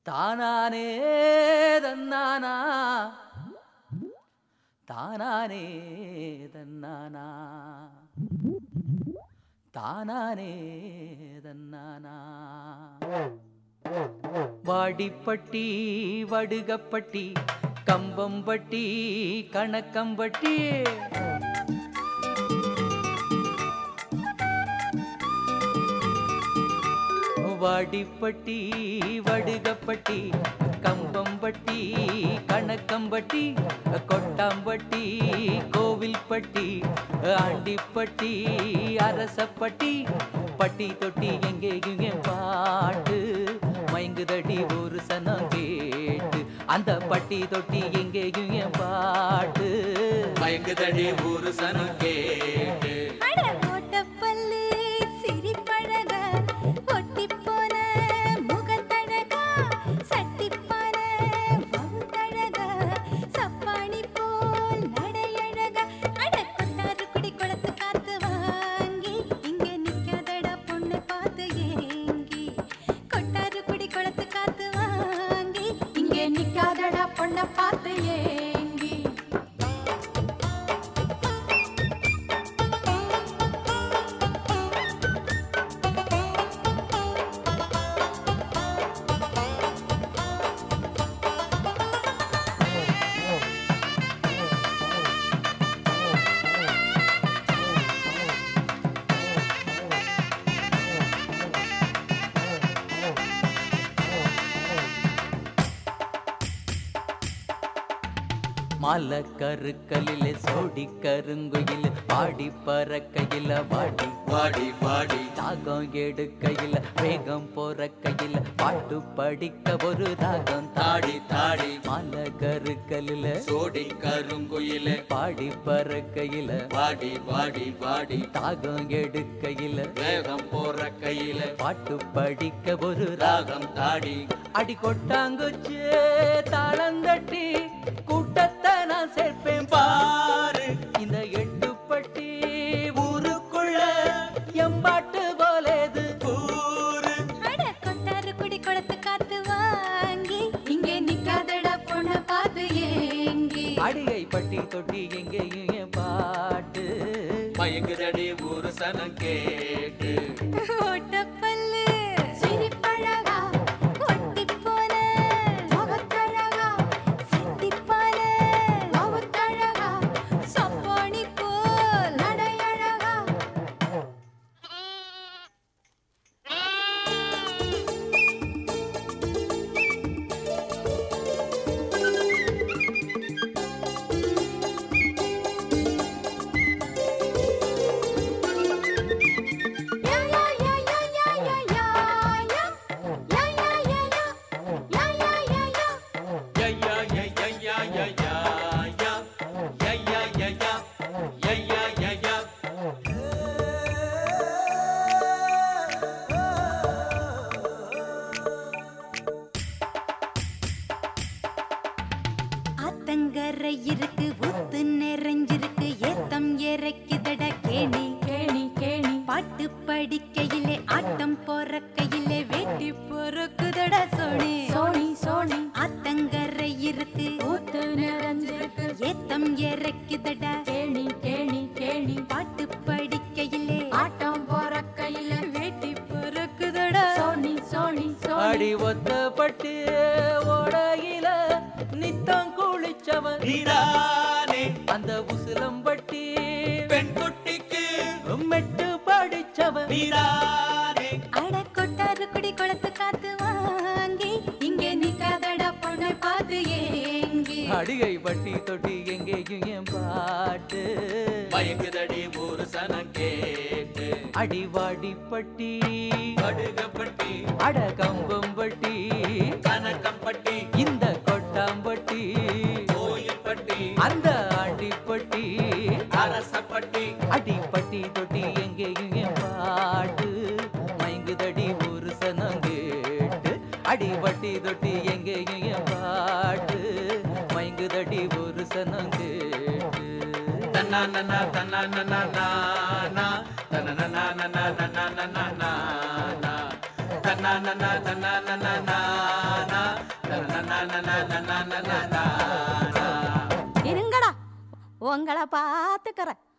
தானானே தன்னானா தானானே தன்னானா தானானே தன்னானா வாடிப்பட்டி வடுகப்பட்டி கம்பம்பட்டி கணக்கம்பட்டி வாடிப்பட்டி வடுகப்பட்டி கம்பம்பட்டி கணக்கம்பட்டி கொட்டாம்பட்டி கோவில்பட்டி ஆண்டிப்பட்டி அரசப்பட்டி பட்டி தொட்டி எங்கேயும் என் பாட்டு மயங்குதடி ஒரு சனம் கேட்டு அந்த பட்டி தொட்டி எங்கேயும் என் பாட்டு மயங்குதடி ஒரு சனம் கேட்டு நிக்காதடா பொண்ண பார்த்து ஏங்கி மல கருக்கலில சோடி கருங்குயில பாடி பறக்கையில வாடி வாடி வாடி தாகம் எடுக்கையில வேகம் போறக்கையில பாட்டு படிக்க ஒரு ராகம் தாடி தாடி மல கருக்கலில சோடி கருங்குயில பாடி பறக்கையில வாடி வாடி வாடி தாகம் எடுக்கையில வேகம் போற கையில பாட்டு படிக்க ஒரு ராகம் தாடி அடி கொட்டாங்குச்சு தாளந்தட்டி கூட்டத்தை நான் சேர்ப்பேன் பாரு இந்த எட்டுப்பட்டி ஊருக்குள்ள எம்பாட்டு போலேது ஊரு கொட்டாரு குடி கொளத்து காத்து வாங்கி இங்கே நிக்காதடா பொண்ண பார்த்து ஏங்கி அடியை பட்டி தொட்டி எங்கேயும் என் பாட்டு மயங்குதடி ஒரு சனம் கேட்டு ஓட்டப்பல்லு சிரிப்பழகா ஒட்டி போன முகத்தழகா சித்திப்பான முகத்தழகா சப்பானி போல் நடையழகா ஆத்தங்கரை இருக்கு ஊத்து நிறைஞ்சிருக்கு ஏத்தம் இறக்குதட கேணி கேணி கேணி பாட்டு படிக்கையிலே ஆட்டம் போறக்கையிலே வேட்டி பொறுக்குதட சோனி சோனி சோனி ஆத்தங்கரை இருக்கு ஊத்து நிறைஞ்சிருக்கு ஏத்தம் இறக்குதட கேணி கேணி கேணி பாட்டு படிக்கையிலே ஆட்டம் போறக்கையிலே வேட்டி பொறுக்குதட சோனி சோனி சோனி அடி ஒத்தப்பட்டு ஓடையில நித்தம் குளிச்சவன் நீதானே அந்த உசிலம்பட்டி பெண் குட்டிக்கு மெட்டு படிச்சவன் நீதானே அட கொட்டாரு குடி கொளத்து காத்து வாங்கி இங்கே நிக்காதடா பொண்ணை பார்த்து ஏங்கி அடிகை பட்டி தொட்டி எங்கேயும் என் பாட்டு மயங்குதடி ஒரு சனம் கேட்டு அடிவாடிப்பட்டி கடுகப்பட்டி அட கம்பம்பட்டி கனகம்பட்டி இந்த கொட்டாம்பட்டி கோயில்பட்டி அந்த ஆண்டிப்பட்டி அரசப்பட்டி அடிப்பட்டி தொட்டி எங்கேயும் என் பாட்டு மயங்குதடி ஒரு சனம் கேட்டு அடிப்பட்டி தொட்டி எங்கேயும் என் பாட்டு மயங்குதடி ஒரு சனம் கேட்டு தன்னானனா தன்னானனா தன்னானனா தன்னானனா இருங்கடா உங்களை பாத்துக்கிறேன்.